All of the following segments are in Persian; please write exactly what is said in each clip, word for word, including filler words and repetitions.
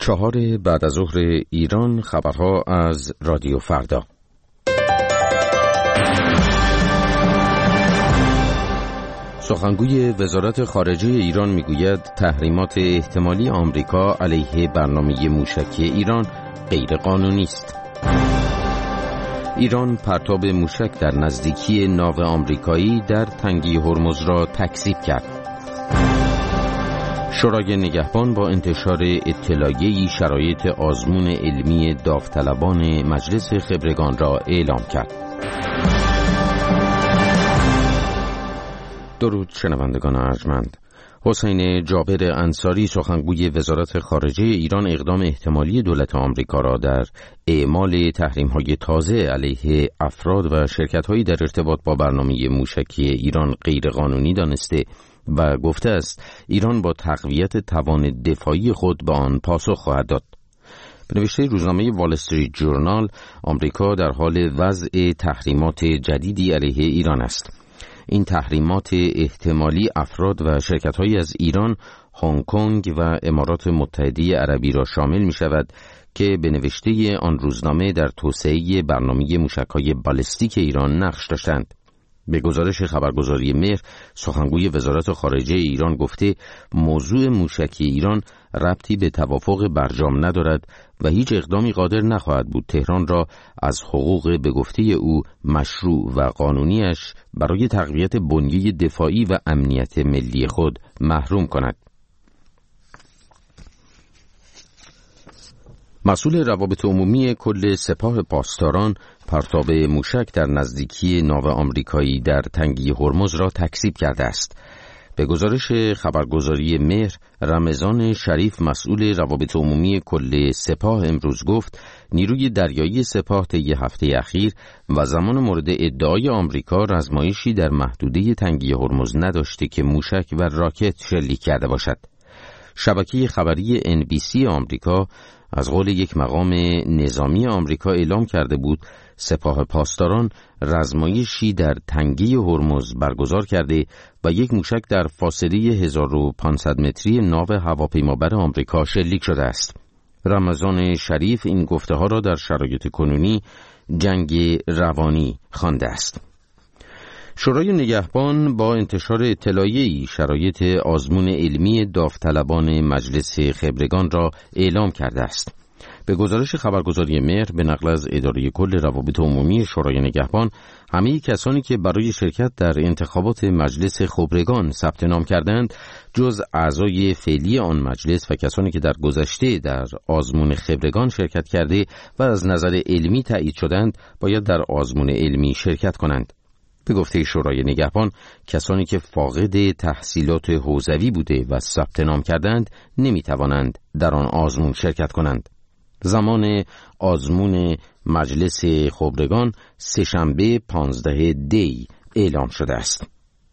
چهار بعد از ظهر ایران، خبرها از رادیو فردا. سخنگوی وزارت خارجه ایران میگوید تحریمات احتمالی آمریکا علیه برنامه موشکی ایران غیر قانونی است. ایران پرتاب موشک در نزدیکی ناو آمریکایی در تنگه هرمز را تکذیب کرد. شورای نگهبان با انتشار اطلاعیه‌ای شرایط آزمون علمی داوطلبان مجلس خبرگان را اعلام کرد. درود شنوندگان ارجمند. حسین جابر انصاری، سخنگوی وزارت خارجه ایران، اقدام احتمالی دولت آمریکا را در اعمال تحریم‌های تازه علیه افراد و شرکت‌هایی در ارتباط با برنامه موشکی ایران غیرقانونی دانسته و گفته است ایران با تقویت توان دفاعی خود به آن پاسخ خواهد داد. به نوشته روزنامه وال استریت جورنال، آمریکا در حال وضع تحریمات جدیدی علیه ایران است. این تحریمات احتمالی افراد و شرکت‌هایی از ایران، هنگ کنگ و امارات متحده عربی را شامل می‌شود که به نوشته آن روزنامه در توسعه برنامه موشک‌های بالستیک ایران نقش داشتند. به گزارش خبرگزاری مهر، سخنگوی وزارت خارجه ایران گفته موضوع موشکی ایران ربطی به توافق برجام ندارد و هیچ اقدامی قادر نخواهد بود تهران را از حقوق به گفته او مشروع و قانونیش برای تقویت بنیه دفاعی و امنیت ملی خود محروم کند. مسئول روابط عمومی کل سپاه پاسداران پرتاب موشک در نزدیکی ناو آمریکایی در تنگه هرمز را تکذیب کرده است. به گزارش خبرگزاری مهر، رمضان شریف، مسئول روابط عمومی کل سپاه، امروز گفت نیروی دریایی سپاه طی هفته اخیر و زمان مورد ادعای آمریکا رزمایشی در محدوده تنگه هرمز نداشته که موشک و راکت شلیک کرده باشد. شبکه خبری ان بی سی آمریکا از قول یک مقام نظامی آمریکا اعلام کرده بود سپاه پاسداران رزمایشی در تنگه هرمز برگزار کرده و یک موشک در فاصله هزار و پانصد متری ناو هواپیمابر آمریکا شلیک شده است. رمضان شریف این گفته ها را در شرایط کنونی جنگ روانی خوانده است. شورای نگهبان با انتشار اطلاعیه‌ای شرایط آزمون علمی داوطلبان مجلس خبرگان را اعلام کرده است. به گزارش خبرگزاری مهر، به نقل از اداره کل روابط عمومی شورای نگهبان، همه کسانی که برای شرکت در انتخابات مجلس خبرگان ثبت نام کردند جز اعضای فعلی آن مجلس و کسانی که در گذشته در آزمون خبرگان شرکت کرده و از نظر علمی تایید شدند باید در آزمون علمی شرکت کنند. به گفته شورای نگهبان، کسانی که فاقد تحصیلات حوزوی بوده و ثبت نام کردند نمیتوانند در آن آزمون شرکت کنند. زمان آزمون مجلس خبرگان سه‌شنبه پانزده دی اعلام شده است.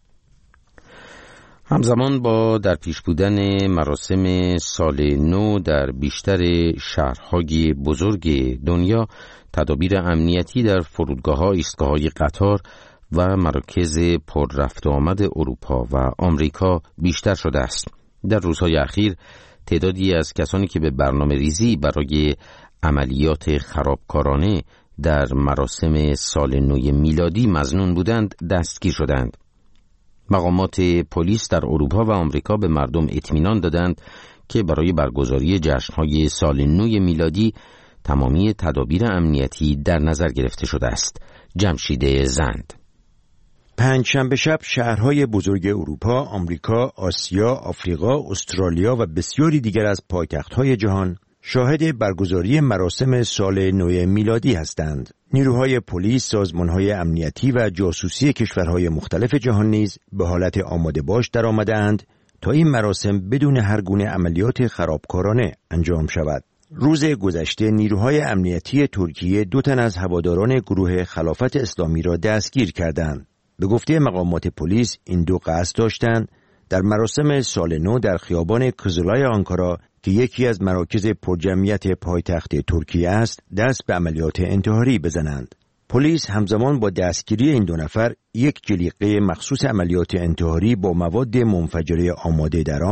همزمان با در پیش بودن مراسم سال نو در بیشتر شهرهای بزرگ دنیا، تدابیر امنیتی در فرودگاه‌ها، ایستگاه‌های قطار و مراکز پر رفت و آمد اروپا و آمریکا بیشتر شده است. در روزهای اخیر تعدادی از کسانی که به برنامه ریزی برای عملیات خرابکارانه در مراسم سال نو میلادی مظنون بودند دستگیر شدند. مقامات پلیس در اروپا و آمریکا به مردم اطمینان دادند که برای برگزاری جشن‌های سال نو میلادی تمامی تدابیر امنیتی در نظر گرفته شده است. جمشید زند. پنجشنبه شب شهرهای بزرگ اروپا، آمریکا، آسیا، آفریقا، استرالیا و بسیاری دیگر از پایتخت‌های جهان شاهد برگزاری مراسم سال نو میلادی هستند. نیروهای پلیس، سازمانهای امنیتی و جاسوسی کشورهای مختلف جهان نیز به حالت آماده باش درآمده‌اند تا این مراسم بدون هر گونه عملیات خرابکارانه انجام شود. روز گذشته نیروهای امنیتی ترکیه دو تن از هواداران گروه خلافت اسلامی را دستگیر کردند. به گفته مقامات پلیس این دو قصد داشتند در مراسم سال نو در خیابان کزولای آنکارا که یکی از مراکز پرجمعیت پایتخت ترکیه است دست به عملیات انتحاری بزنند. پلیس همزمان با دستگیری این دو نفر یک جلیقه مخصوص عملیات انتحاری با مواد منفجره آماده در آن،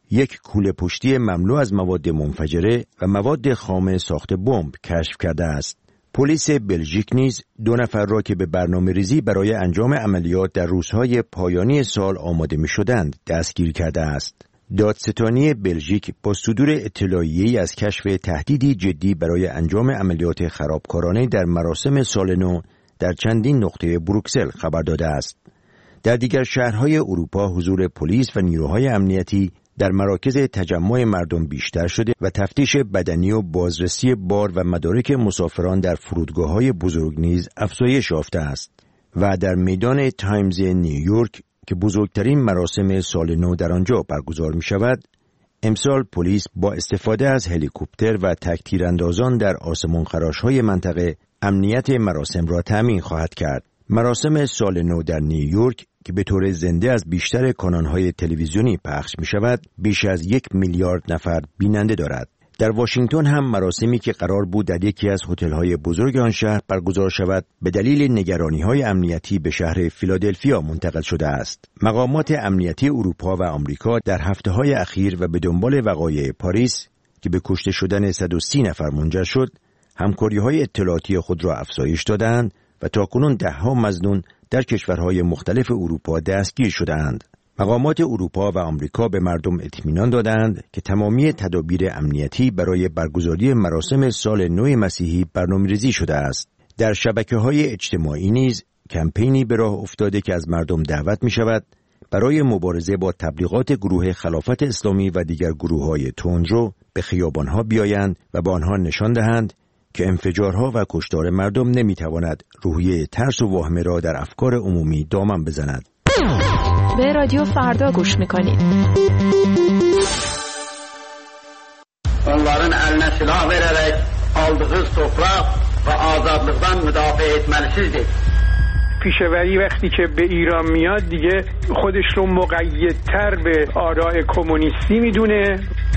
یک کوله پشتی مملو از مواد منفجره و مواد خام ساخت بمب کشف کرده است. پلیس بلژیک نیز دو نفر را که به برنامه‌ریزی برای انجام عملیات در روزهای پایانی سال آماده می‌شدند دستگیر کرده است. دادستانی بلژیک با صدور اطلاعیه‌ای از کشف تهدیدی جدی برای انجام عملیات خرابکارانه در مراسم سال نو در چندین نقطه بروکسل خبر داده است. در دیگر شهرهای اروپا حضور پلیس و نیروهای امنیتی در مراکز تجمع مردم بیشتر شده و تفتیش بدنی و بازرسی بار و مدارک مسافران در فرودگاه‌های بزرگ نیز افزایش یافته است. و در میدان تایمز نیویورک که بزرگترین مراسم سال نو در آنجا برگزار می شود، امسال پلیس با استفاده از هلیکوپتر و تک تیراندازان در آسمانخراش‌های منطقه امنیت مراسم را تأمین خواهد کرد. مراسم سال نو در نیویورک که به طور زنده از بیشتر کانال‌های تلویزیونی پخش می شود، بیش از یک میلیارد نفر بیننده دارد. در واشنگتن هم مراسمی که قرار بود در یکی از هتل‌های بزرگ آن شهر برگزار شود، به دلیل نگرانی‌های امنیتی به شهر فیلادلفیا منتقل شده است. مقامات امنیتی اروپا و آمریکا در هفته‌های اخیر و به دنبال وقایع پاریس که به کشته شدن صد و سی نفر منجر شد، همکاری‌های اطلاعاتی خود را افزایش دادند و تاکنون ده‌ها مظنون در کشورهای مختلف اروپا دستگیر شدند. مقامات اروپا و آمریکا به مردم اطمینان دادند که تمامی تدابیر امنیتی برای برگزاری مراسم سال نو مسیحی برنامه‌ریزی شده است. در شبکه‌های اجتماعی نیز کمپینی به راه افتاده که از مردم دعوت می‌شود برای مبارزه با تبلیغات گروه خلافت اسلامی و دیگر گروه‌های تندرو به خیابان‌ها بیایند و به آنها نشان دهند که انفجارها و کشتار مردم نمی‌تواند روحیه ترس و واهمه را در افکار عمومی دامن بزند. به رادیو فردا گوش میکنید. Onların eline silah vererek aldığı toprak ve azadlıktan müdafaa etmelisizdir. پیشوری وقتی که به ایران میاد دیگه خودش رو مقیدتر به آراء کمونیستی میدونه.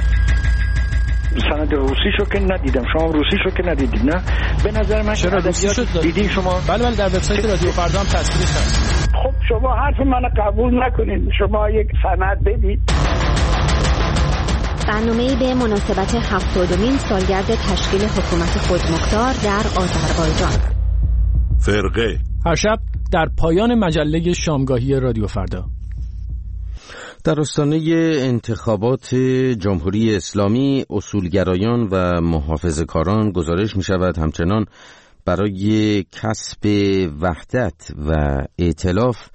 سند روسیشو که ندیدم، شما روسیشو که ندیدید نه؟ به نظر من چرا روسیشو دیدین شما؟ بله بله در وبسایت رادیو فردا هم تصویرش هست. خب شما حرف منو قبول نکنید، شما یک سند بدید. برنامه‌ای به مناسبت هفتادمین سالگرد تشکیل حکومت خودمختار در آذربایجان. فرقه هر شب در پایان مجله شامگاهی رادیو فردا. در آستانه انتخابات جمهوری اسلامی، اصولگرایان و محافظه‌کاران گزارش می شود همچنان برای کسب وحدت و ائتلاف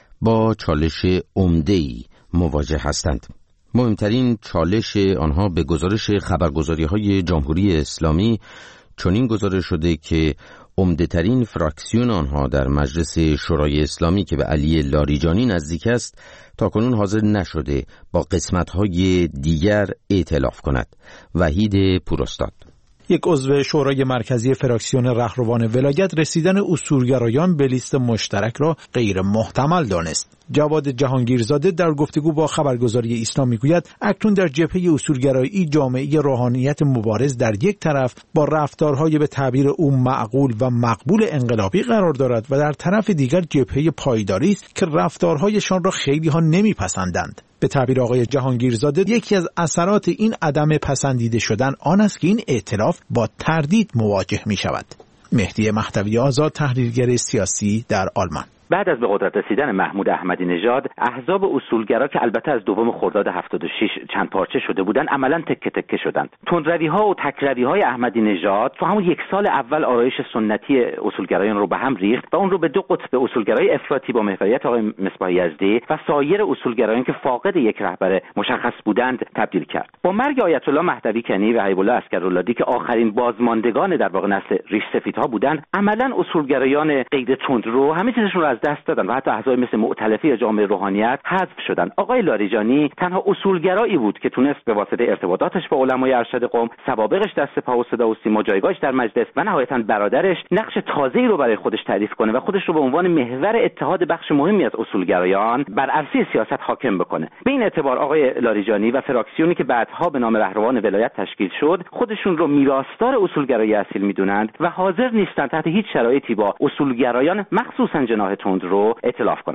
با چالش عمده‌ای مواجه هستند. مهمترین چالش آنها به گزارش خبرگزاری‌های جمهوری اسلامی چنین گزارش شده که عمده‌ترین فراکسیون آنها در مجلس شورای اسلامی که به علی لاریجانی نزدیک است تاکنون حاضر نشده با قسمت‌های دیگر ائتلاف کند. وحید پوراستاد، یک عضو شورای مرکزی فراکسیون رهروان ولایت، رسیدن اصولگرایان به لیست مشترک را غیر محتمل دانست. جواد جهانگیرزاده در گفتگو با خبرگزاری اسلام میگوید اکنون در جبهه اصولگرایی جامعه روحانیت مبارز در یک طرف با رفتارهای به تعبیر او معقول و مقبول انقلابی قرار دارد و در طرف دیگر جبهه پایداری است که رفتارهایشان را خیلی ها نمیپسندند. به تعبیر آقای جهانگیرزاده یکی از اثرات این عدم پسندیده شدن آن است که این ائتلاف با تردید مواجه می شود. مهدی مهدوی آزاد، تحلیلگر سیاسی در آلمان. بعد از به قدرت رسیدن محمود احمدی نژاد، احزاب اصولگرا که البته از دوم خرداد هفتاد و شش چند پارچه شده بودند، عملاً تکه تکه شدند. تندروی‌ها و تکروی‌های احمدی نژاد تو همون یک سال اول آرایش سنتی اصولگرایان رو به هم ریخت و اون رو به دو قطب اصولگرای افراطی با محوریت آقای مصباح یزدی و سایر اصولگرایان که فاقد یک رهبر مشخص بودند تبدیل کرد. با مرگ آیت الله مهدوی کنی و حبیب الله عسکراللهی که آخرین بازماندگان در واقع نسل ریش سفیدها بودند، عملاً اصولگرایان غیر تندرو همه چیزشون رو از دست دادن و حتی احزاب مثل مؤتلفه یا جامعه روحانیت حذف شدن. آقای لاریجانی تنها اصولگرایی بود که تونست به واسطه ارتباطاتش با علمای ارشد قم، سوابقش در سپاه و صدا و سیما، جایگاهش در مجلس و نهایتاً برادرش نقش تازه‌ای رو برای خودش تعریف کنه و خودش رو به عنوان محور اتحاد بخش مهمی از اصولگرایان بر عرصه سیاست حاکم بکنه. به این اعتبار آقای لاریجانی و فراکسیونی که بعدها به نام رهروان ولایت تشکیل شد، خودشون رو میراثدار اصولگرایی اصیل میدونند و حاضر نیستند تحت هیچ شرایطی با اصولگرایان مخصوصاً جناح تند رو ائتلاف کنند.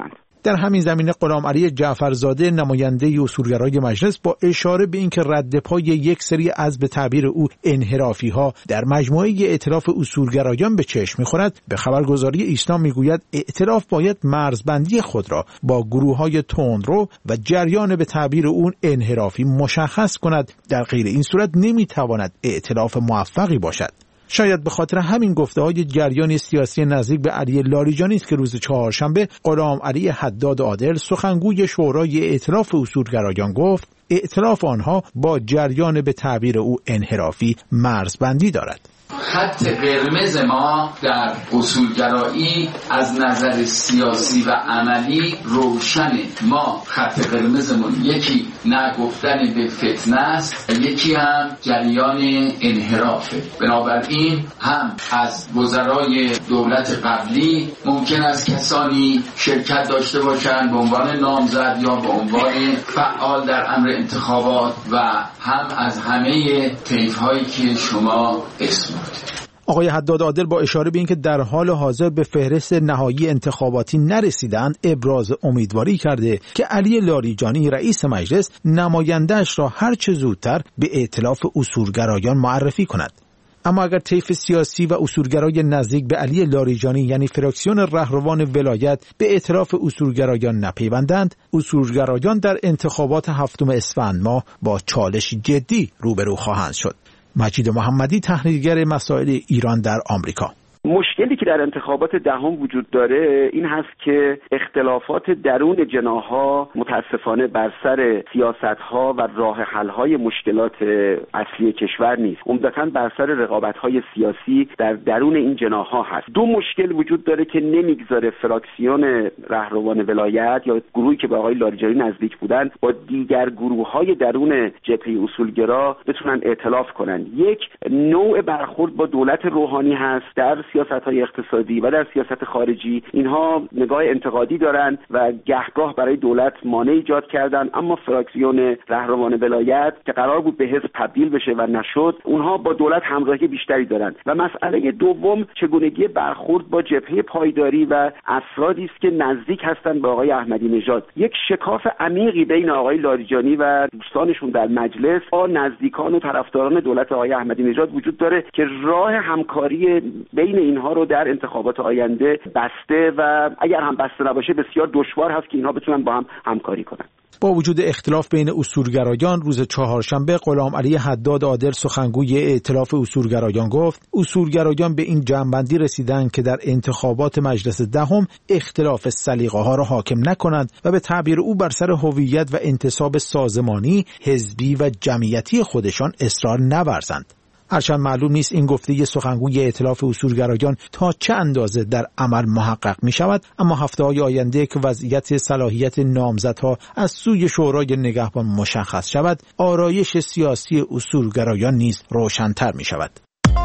در همین زمینه غلام علی جعفرزاده نماینده اصولگرای مجلس با اشاره به اینکه رد پای یک سری از به تعبیر او انحرافی ها در مجموعه ائتلاف اصولگرایان به چشم می‌خورد، به خبرگزاری ایسنا میگوید ائتلاف باید مرزبندی خود را با گروه‌های تندرو و جریان به تعبیر اون انحرافی مشخص کند، در غیر این صورت نمی‌تواند ائتلاف موفقی باشد. شاید به خاطر همین گفته‌های جریان سیاسی نزدیک به علی لاریجانی است که روز چهارشنبه غلام علی حداد عادل سخنگوی شورای ائتلاف اصولگرایان گفت ائتلاف آنها با جریان به تعبیر او انحرافی مرزبندی دارد. خط قرمز ما در اصولگرایی از نظر سیاسی و عملی روشنه. ما خط قرمزمون یکی نگفتن به فتنه است و یکی هم جریان انحرافه. بنابراین هم از وزرای دولت قبلی ممکن است کسانی شرکت داشته باشند به عنوان نامزد یا به عنوان فعال در امر انتخابات و هم از همه طیف‌هایی که شما اسم آقای حداد عادل با اشاره به اینکه در حال حاضر به فهرست نهایی انتخاباتی نرسیدند ابراز امیدواری کرده که علی لاریجانی رئیس مجلس نماینده‌اش را هر چه زودتر به ائتلاف اصولگرایان معرفی کند. اما اگر طیف سیاسی و اصولگرای نزدیک به علی لاریجانی یعنی فراکسیون رهروان ولایت به ائتلاف اصولگرایان نپیوندند، اصولگرایان در انتخابات هفتم اسفند ماه با چالش جدی روبرو خواهند شد. مجید محمدی، تحلیلگر مسائل ایران در آمریکا. مشکلی که در انتخابات دهم وجود داره این هست که اختلافات درون جناح‌ها متاسفانه بر سر سیاست‌ها و راه حل‌های مشکلات اصلی کشور نیست، عمدتاً بر سر رقابت‌های سیاسی در درون این جناح‌ها هست. دو مشکل وجود داره که نمیگذاره فراکسیون رهروان ولایت یا گروهی که به آقای لاریجانی نزدیک بودن با دیگر گروه‌های درون جبهه اصولگرا بتونن ائتلاف کنن. یک، نوع برخورد با دولت روحانی هست در سیاست‌های اقتصادی و در سیاست خارجی. اینها نگاه انتقادی دارند و گهگاه برای دولت مانع ایجاد کردن، اما فراکسیون رهروان ولایت که قرار بود به حزب تبدیل بشه و نشد، اونها با دولت همراهی بیشتری دارند. و مسئله دوم چگونگی برخورد با جبهه پایداری و افرادی است که نزدیک هستند به آقای احمدی نژاد. یک شکاف عمیقی بین آقای لاریجانی و دوستانشون در مجلس با نزدیکان و طرفداران دولت آقای احمدی نژاد وجود داره که راه همکاری بین اینها رو در انتخابات آینده بسته و اگر هم بسته نباشه بسیار دشوار هست که اینها بتونن با هم همکاری کنن. با وجود اختلاف بین اصولگرایان، روز چهارشنبه غلام علی حداد عادل سخنگوی ائتلاف اصولگرایان گفت اصولگرایان به این جمع‌بندی رسیدند که در انتخابات مجلس دهم اختلاف سلیقه‌ها را حاکم نکنند و به تعبیر او بر سر هویت و انتصاب سازمانی، حزبی و جمعیتی خودشان اصرار نورزند. هرچند معلوم نیست این گفته سخنگوی ائتلاف اصولگرایان تا چه اندازه در عمل محقق می شود، اما هفته‌های آینده که وضعیت صلاحیت نامزدها از سوی شورای نگهبان مشخص شود، آرایش سیاسی اصولگرایان نیز روشن‌تر می شود.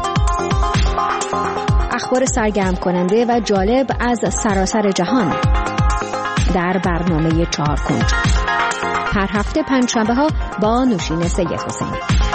اخبار سرگرم کننده و جالب از سراسر جهان در برنامه چهار کنج هر هفته پنجشنبه ها با نوشین سید حسین.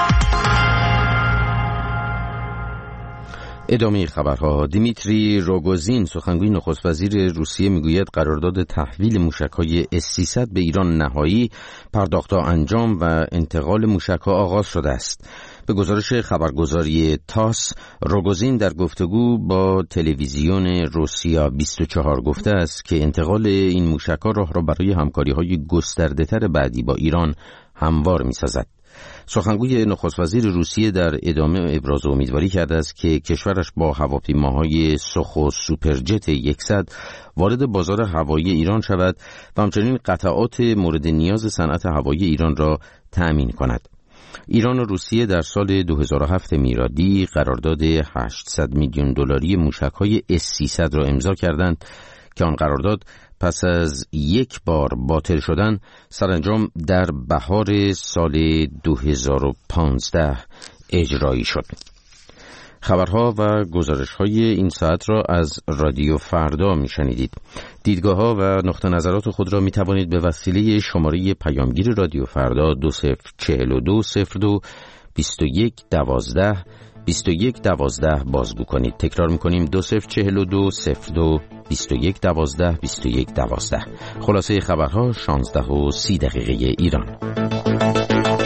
ادامه خبرها. دیمیتری روگوزین سخنگوی نخست وزیر روسیه میگوید قرارداد تحویل موشک‌های اس سیصد به ایران نهایی، پرداخت‌ها انجام و انتقال موشک‌ها آغاز شده است. به گزارش خبرگزاری تاس، روگوزین در گفتگو با تلویزیون روسیا بیست و چهار گفته است که انتقال این موشک‌ها راه را برای همکاری‌های گسترده‌تر بعدی با ایران هموار می‌سازد. سخنگوی نخست وزیر روسیه در ادامه ابراز امیدواری کرده است که کشورش با هواپیماهای سوخو سوپرجت صد وارد بازار هوایی ایران شود و همچنین قطعات مورد نیاز صنعت هوایی ایران را تأمین کند. ایران و روسیه در سال دو هزار و هفت میلادی قرارداد هشتصد میلیون دلاری موشک‌های اس سیصد را امضا کردند که آن قرارداد پس از یک بار باطل شدن سرانجام در بهار سال دو هزار و پانزده اجرایی شد. خبرها و گزارش‌های این ساعت را از رادیو فردا می‌شنیدید. دیدگاه‌ها و نقطه نظرات خود را می‌توانید به وسیله شماره پیامگیر رادیو فردا دو صفر چهل و دو صفر دو بیست و یک دوازده بیست و یک دوازده بازگو کنید. تکرار میکنیم دو صفر چهل و دو صفر دو بیست و یک دوازده بیست و یک دوازده. خلاصه خبرها شانزده و سی دقیقه ایران.